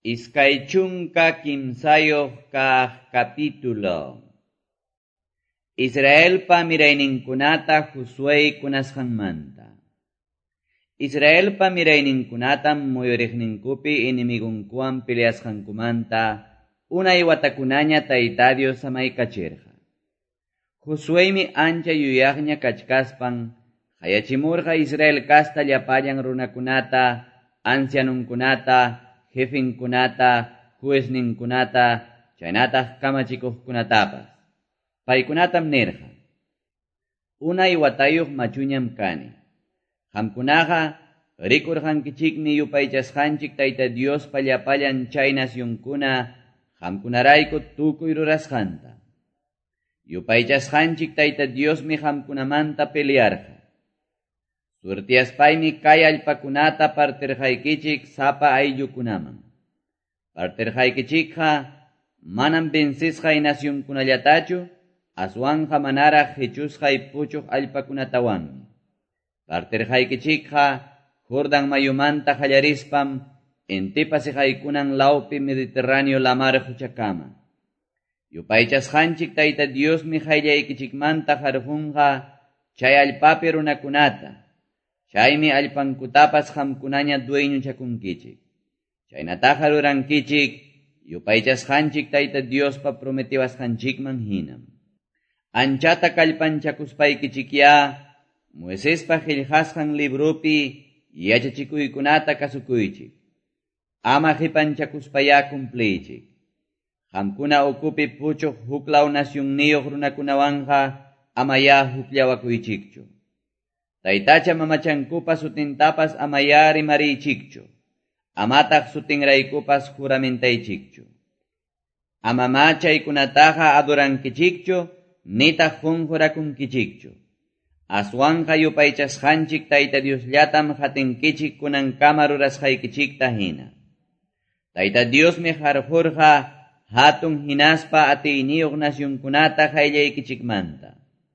Iskaychunka kimsayoq kaq capítulo. Israelpa mirayninkunata Josué kunasqanmanta. Israelpa mirayninkunatam muyuriqninkupi inimigunkuwan peleasqankumanta unay watakunaña Tayta Dios samaykachirqa. Josuémi ancha yuyaqña kachkaspan qayachimurqa Israel kasta llapallan runakunata, ancianunkunata, jefinkunata, juezninkunata, chaynataq kamachikuqkunatapas. Paykunatam nirqa: unay watayuq machuñam kani. Qamkunaqa rikurqankichikmi yupaychasqanchik Tayta Diospa llapallan chay nasyunkuna qamkunarayku tukuy rurasqanta. Yupaychasqanchik Tayta Diosmi qamkunamanta pelearqa. Suertiaspaymi kay allpakunata partirqaykichik sapa ayllukunaman. Partirqaykichikqa manam vencisqay nasyunkunallatachu, aswanqa manaraq hichusqay puchuq allpakunatawanmi. Partirqaykichikqa Jordan mayumanta qallarispam inti pasiqaykunan lawpi Mediterráneo lamar huchakama. Yupaychasqanchik Tayta Diosmi qayllaykichikmanta qarqunqa chay allpapi runakunata. Chaymi allpankutapas qamkunaña dueñuchakunkichik. Chaynataqa rurankichik yupaychasqanchik Tayta Diospa prometiwasqanchikman hinam. Anchata kallpanchakuspaykichikya Moisespa qillqasqan librupi yachachikuykunata kasukuychik. Ama qipanchakuspaya cumpliychik. Qamkuna ukupi puchuq huklaw nasyunniyuq runakunawanqa amaya huklawakuychikchu. Taytacha mamachankupas sutintapas amaya rimariychikchu. Amataq sutinraykupas juramentaychikchu. Amama chaykunataqa adorankichikchu, nitaq qunqurakunkichikchu. Aswanqa yupaychasqanchik Tayta Diosllatam qatinkichik kunankama rurasqaykichikta hina. Tayta Diosmi qarqurqa hatun hinaspa atiyniyuq nasyunkunata qayllaykichikmanta.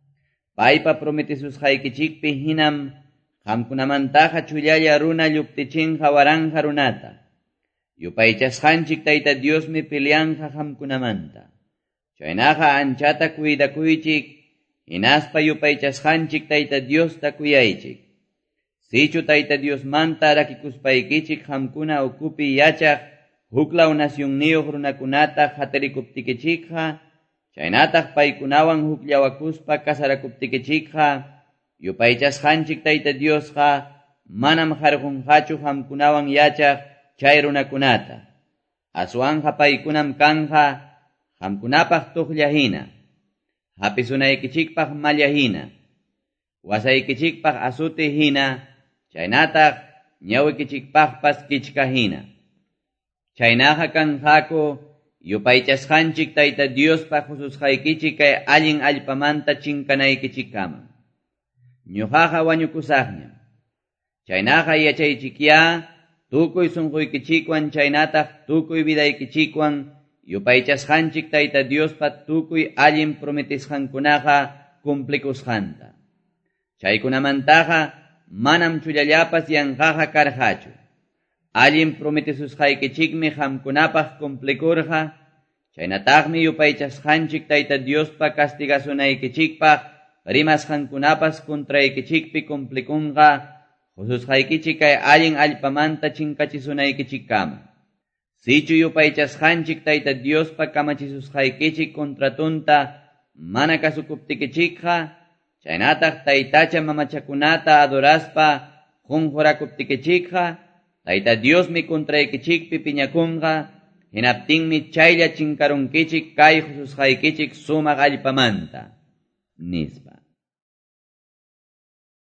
Paypa prometisusqaykichikpi hinam qamkunamantaqa chullalla runa lluptichinqa waranqa runata. Yupaychasqanchik Tayta Diosmi peleanqa qamkunamanta. Chaynaqa anchata cuidakuychik, hinaspa yupaychasqanchik Tayta Diosta kuyaychik. Sichu Tayta Diosmanta rakikuspaykichik qamkuna ukupi yachaq huklaw nasyunniyuq runakunata qatirikuptikichikqa, chaynataq paykunawan hukllawakuspa kasarakuptikichikqa, yupaychasqanchik Tayta Diosqa manam qarqunqachu qamkunawan yachaq chay runakunata. Aswanqa paykunam kanqa qamkunapaq tuqlla hina, hapisunaykichikpaq malla hina, wasaykichikpaq asuti hina, chaynataq ñawikichikpaqpas kichka hina. Chaynaqa kanqaku yupaychasqanchik Tayta Diospa hususqaykichik kay allin allpamanta chinkanaykichikkama. Ñuqaqa wañukusaqñam. Chaynaqa yachaychikya tukuy sunquykichikwan chaynataq tukuy vidaykichikwan yupaychasqanchik Tayta Diospa tukuy allin prometisqankunaqa cumplikusqanta. Chaykunamantaqa manam chullallapas yanqaqa karqachu. Allin prometisusqaykichikmi qamkunapaq cumplikurqa, chaynataqmi yupaychasqanchik Tayta Diospa castigasunaykichikpaq rimasqankunapas kontraykichikpi cumplikunqa, hususqaykichik kay allin allpamanta chinkachisunaykichikkama. Sichu yupaychasqanchik Tayta Diospa kamachisusqaykichik kontratunta mana kasukuptikichikqa, chaynataq taytacha mamachakunata adoraspa qunqurakuptikichikqa, Tayta Diosmi kontraykichikpi piñakunqa, hinaptinmi chaylla chinkarunkichik kay hususqaykichik sumaq allpamanta, nispa.